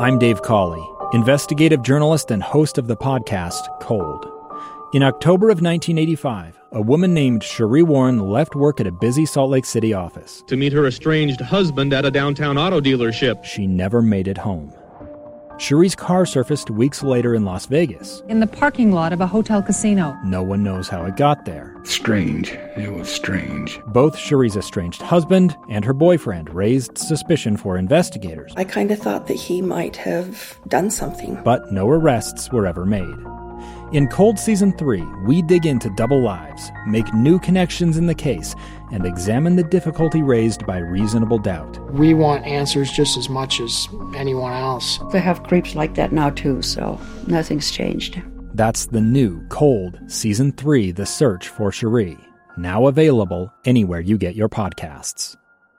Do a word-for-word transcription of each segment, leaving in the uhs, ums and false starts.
I'm Dave Cawley, investigative journalist and host of the podcast Cold. In October of nineteen eighty-five, a woman named Sheree Warren left work at a busy Salt Lake City office to meet her estranged husband at a downtown auto dealership. She never made it home. Sheree's car surfaced weeks later in Las Vegas. In the parking lot of a hotel casino. No one knows how it got there. Strange. It was strange. Both Sheree's estranged husband and her boyfriend raised suspicion for investigators. I kind of thought that he might have done something. But no arrests were ever made. In Cold Season three, we dig into double lives, make new connections in the case, and examine the difficulty raised by reasonable doubt. We want answers just as much as anyone else. They have creeps like that now too, so nothing's changed. That's the new Cold Season three, The Search for Sheree, now available anywhere you get your podcasts.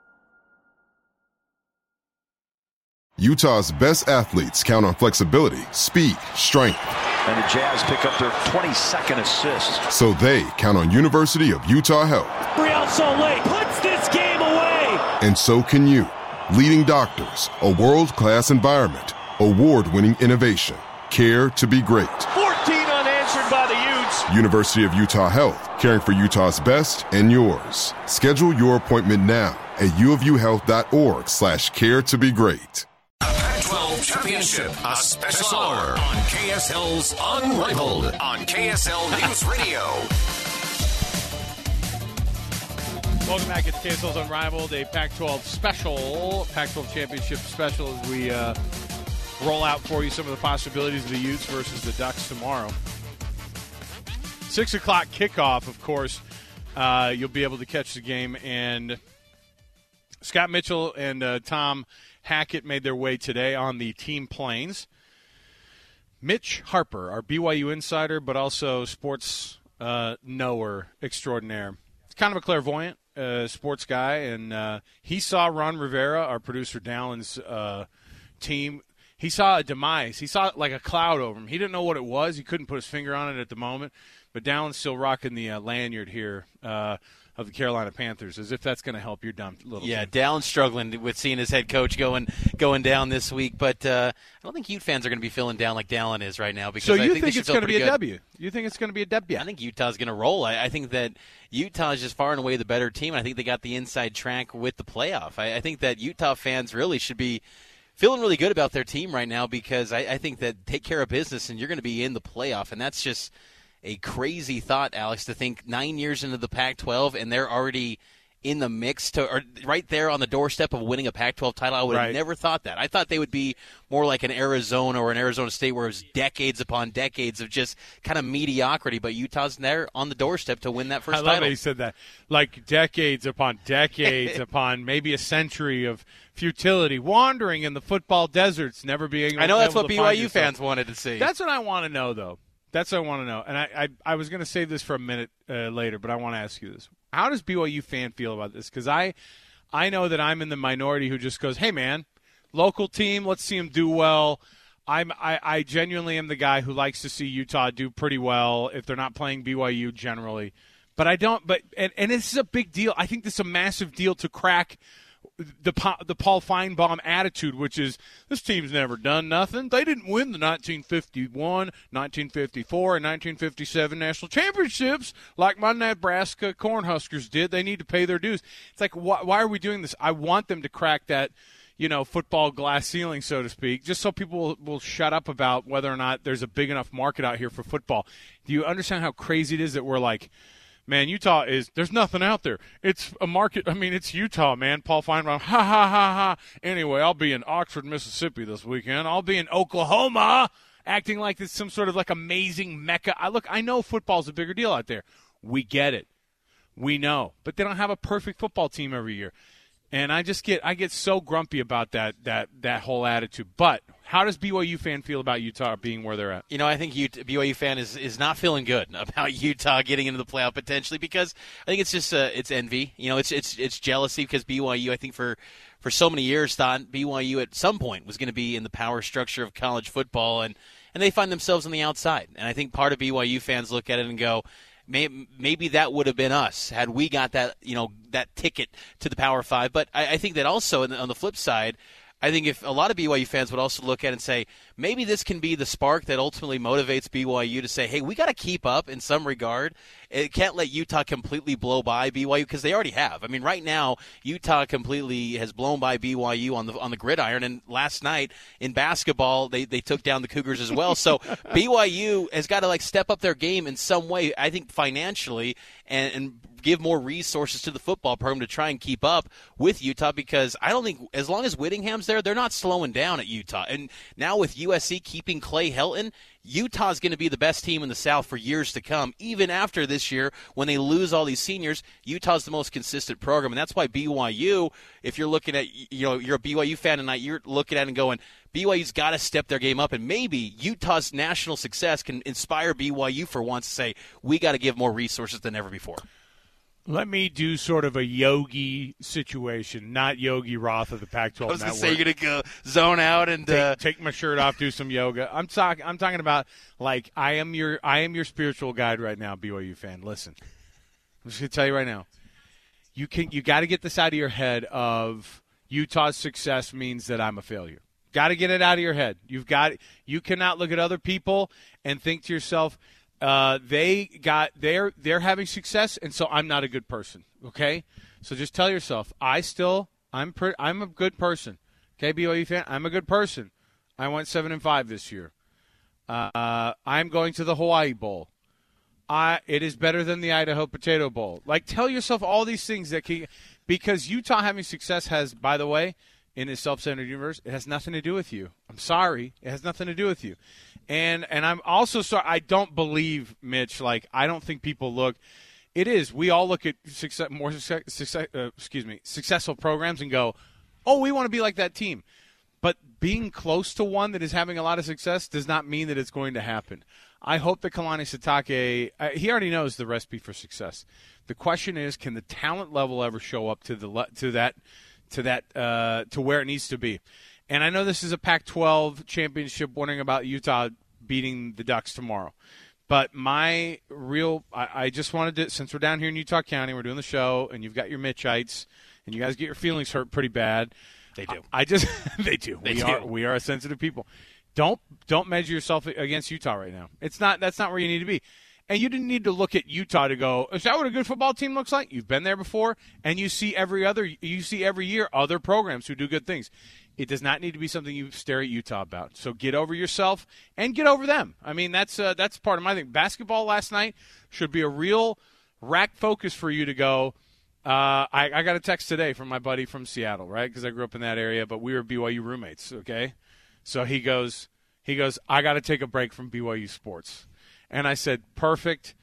Utah's best athletes count on flexibility, speed, strength. And the Jazz pick up their twenty-second assist. So they count on University of Utah Health. Real Salt Lake puts this game away. And so can you. Leading doctors, a world-class environment, award-winning innovation, care to be great. fourteen unanswered by the Utes. University of Utah Health, caring for Utah's best and yours. Schedule your appointment now at uofuhealth.org slash care to be great. Pac twelve Championship, a special hour on K S L's Unrivaled on K S L News Radio. Welcome back to K S L's Unrivaled, a Pac twelve special, Pac twelve Championship special as we uh, roll out for you some of the possibilities of the Utes versus the Ducks tomorrow. Six o'clock kickoff, of course. Uh, you'll be able to catch the game, and Scott Mitchell and uh, Tom Hackett made their way today on the team planes. Mitch Harper, our B Y U insider, but also sports uh, knower extraordinaire. He's kind of a clairvoyant uh, sports guy, and uh, he saw Ron Rivera, our producer Dallin's uh, team. He saw a demise. He saw like a cloud over him. He didn't know what it was. He couldn't put his finger on it at the moment. But Dallin's still rocking the uh, lanyard here uh, of the Carolina Panthers, as if that's going to help your dumb little Yeah, team. Dallin's struggling with seeing his head coach going going down this week. But uh, I don't think Ute fans are going to be feeling down like Dallin is right now. Because so you I think, think they it's going to be a good. W? You think it's going to be a W? I think Utah's going to roll. I, I think that Utah is just far and away the better team. I think they got the inside track with the playoff. I, I think that Utah fans really should be feeling really good about their team right now, because I, I think that take care of business and you're going to be in the playoff. And that's just a crazy thought, Alex, to think nine years into the Pac twelve and they're already in the mix to, or right there on the doorstep of winning a Pac twelve title. I would right. have never thought that. I thought they would be more like an Arizona or an Arizona State where it was decades upon decades of just kind of mediocrity, but Utah's there on the doorstep to win that first I love title. that he said that. Like decades upon decades upon maybe a century of futility, wandering in the football deserts, never being able I know that's able what to B Y U find yourself. fans wanted to see. That's what I want to know, though. That's what I want to know. And I, I, I was going to save this for a minute uh, later, but I want to ask you this. How does B Y U fan feel about this? Because I, I know that I'm in the minority who just goes, hey, man, local team, let's see them do well. I'm, I, I genuinely am the guy who likes to see Utah do pretty well if they're not playing B Y U generally. But I don't – But and, and this is a big deal. I think this is a massive deal to crack – the the Paul Feinbaum attitude, which is this team's never done nothing. They didn't win the nineteen fifty-one, nineteen fifty-four, and nineteen fifty-seven national championships like my Nebraska Cornhuskers did. They need to pay their dues. It's like, why, why are we doing this? I want them to crack that, you know, football glass ceiling, so to speak, just so people will, will shut up about whether or not there's a big enough market out here for football. Do you understand how crazy it is that we're like, man, Utah is – there's nothing out there. It's a market – I mean, it's Utah, man. Paul Feinbaum, ha, ha, ha, ha. Anyway, I'll be in Oxford, Mississippi this weekend. I'll be in Oklahoma, acting like it's some sort of like amazing mecca. I Look, I know football's a bigger deal out there. We get it. We know. But they don't have a perfect football team every year. And I just get I get so grumpy about that that that whole attitude. But how does B Y U fan feel about Utah being where they're at? You know, I think Utah, B Y U fan is, is not feeling good about Utah getting into the playoff potentially, because I think it's just uh, it's envy. You know, it's it's it's jealousy, because B Y U, I think for for so many years thought B Y U at some point was going to be in the power structure of college football, and and they find themselves on the outside. And I think part of B Y U fans look at it and go, maybe that would have been us had we got that, you know, that ticket to the Power Five. But I, I think that also on the flip side, I think if a lot of B Y U fans would also look at it and say, maybe this can be the spark that ultimately motivates B Y U to say, hey, we got to keep up in some regard. It can't let Utah completely blow by B Y U because they already have. I mean, right now, Utah completely has blown by B Y U on the on the gridiron. And last night in basketball, they, they took down the Cougars as well. So B Y U has got to like step up their game in some way, I think financially, and, and give more resources to the football program to try and keep up with Utah, because I don't think as long as Whittingham's there, they're not slowing down at Utah. And now with U S C keeping Clay Helton, Utah's going to be the best team in the South for years to come. Even after this year, when they lose all these seniors, Utah's the most consistent program. And that's why B Y U, if you're looking at, you know, you're a B Y U fan tonight, you're looking at it and going, B Y U's got to step their game up. And maybe Utah's national success can inspire B Y U for once to say, we got to give more resources than ever before. Let me do sort of a Yogi situation, not Yogi Roth of the Pac twelve I was Network. going to say you're going to go zone out and take, uh... take my shirt off, do some yoga. I'm talking. I'm talking about like I am your I am your spiritual guide right now, B Y U fan. Listen, I'm just going to tell you right now. You can you got to get this out of your head of Utah's success means that I'm a failure. Got to get it out of your head. You've got you cannot look at other people and think to yourself, Uh, they got they're they're having success, and so I'm not a good person. Okay, so just tell yourself, I still I'm pre- I'm a good person. Okay, B Y U fan, I'm a good person. I went seven and five this year. Uh, I'm going to the Hawaii Bowl. I it is better than the Idaho Potato Bowl. Like, tell yourself all these things that can, because Utah having success has, by the way, in his self-centered universe, it has nothing to do with you. I'm sorry, it has nothing to do with you. And and I'm also sorry, I don't believe, Mitch, like, I don't think people look, it is, we all look at success, more success, success uh, excuse me, successful programs and go, oh, we want to be like that team. But being close to one that is having a lot of success does not mean that it's going to happen. I hope that Kalani Sitake, uh, he already knows the recipe for success. The question is, can the talent level ever show up to the to that to that uh, to where it needs to be? And I know this is a Pac twelve championship warning about Utah beating the Ducks tomorrow. But my real – I just wanted to – since we're down here in Utah County, we're doing the show, and you've got your Mitchites, and you guys get your feelings hurt pretty bad. They do. I, I just – they do. They we do. Are, we are a sensitive people. Don't don't measure yourself against Utah right now. It's not – that's not where you need to be. And you didn't need to look at Utah to go, is that what a good football team looks like? You've been there before, and you see every other – you see every year other programs who do good things. It does not need to be something you stare at Utah about. So get over yourself and get over them. I mean, that's uh, that's part of my thing. Basketball last night should be a real rack focus for you to go, uh, I, I got a text today from my buddy from Seattle, right, because I grew up in that area, but we were B Y U roommates, okay? So he goes, he goes, I got to take a break from B Y U sports. And I said, perfect.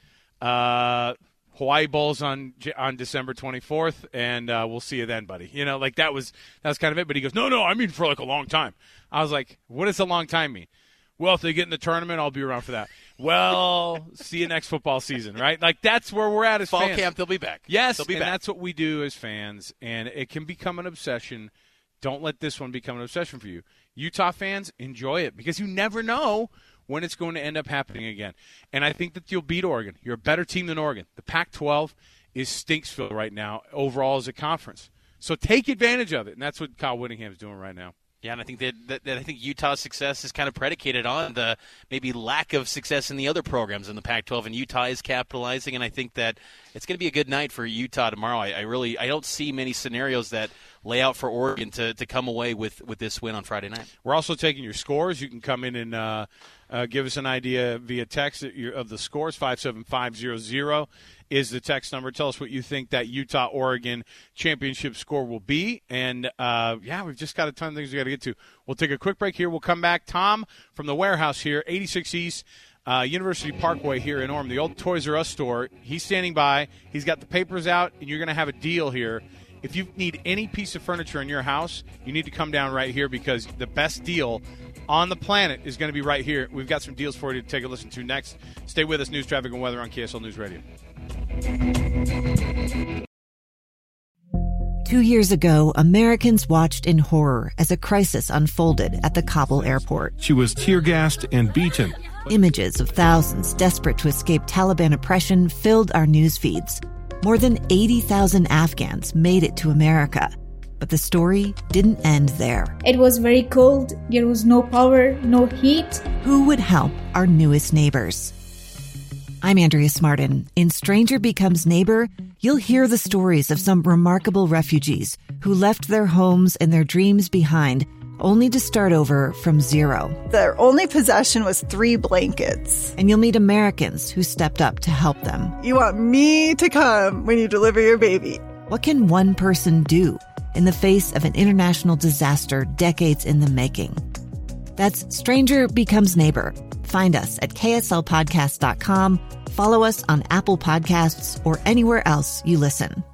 Uh Hawaii Bowl's on on December twenty-fourth, and uh, we'll see you then, buddy. You know, like that was that was kind of it. But he goes, no, no, I mean for like a long time. I was like, what does a long time mean? Well, if they get in the tournament, I'll be around for that. Well, see you next football season, right? Like that's where we're at as Fall fans. camp, they'll be back. Yes, they'll be and back. That's what we do as fans, and it can become an obsession. Don't let this one become an obsession for you. Utah fans, enjoy it because you never know when it's going to end up happening again. And I think that you'll beat Oregon. You're a better team than Oregon. The Pac twelve is Stinksville right now overall as a conference. So take advantage of it, and that's what Kyle Whittingham's doing right now. Yeah, and I think that, that, that I think Utah's success is kind of predicated on the maybe lack of success in the other programs in the Pac twelve, and Utah is capitalizing. And I think that it's going to be a good night for Utah tomorrow. I, I really I don't see many scenarios that lay out for Oregon to, to come away with, with this win on Friday night. We're also taking your scores. You can come in and uh, uh, give us an idea via text of the scores. five seven five zero zero is the text number. Tell us what you think that Utah-Oregon championship score will be. And, uh, yeah, we've just got a ton of things we got to get to. We'll take a quick break here. We'll come back. Tom from the warehouse here, eighty-six East uh, University Parkway here in Orem, the old Toys R Us store. He's standing by. He's got the papers out, and you're going to have a deal here. If you need any piece of furniture in your house, you need to come down right here because the best deal on the planet is going to be right here. We've got some deals for you to take a listen to next. Stay with us. News, traffic, and weather on K S L News Radio. Two years ago, Americans watched in horror as a crisis unfolded at the Kabul airport. She was tear-gassed and beaten. Images of thousands desperate to escape Taliban oppression filled our news feeds. More than eighty thousand Afghans made it to America. But the story didn't end there. It was very cold. There was no power, no heat. Who would help our newest neighbors? I'm Andrea Smartin. In Stranger Becomes Neighbor, you'll hear the stories of some remarkable refugees who left their homes and their dreams behind, only to start over from zero. Their only possession was three blankets. And you'll meet Americans who stepped up to help them. You want me to come when you deliver your baby. What can one person do in the face of an international disaster decades in the making? That's Stranger Becomes Neighbor. Find us at K S L podcast dot com. Follow us on Apple Podcasts or anywhere else you listen.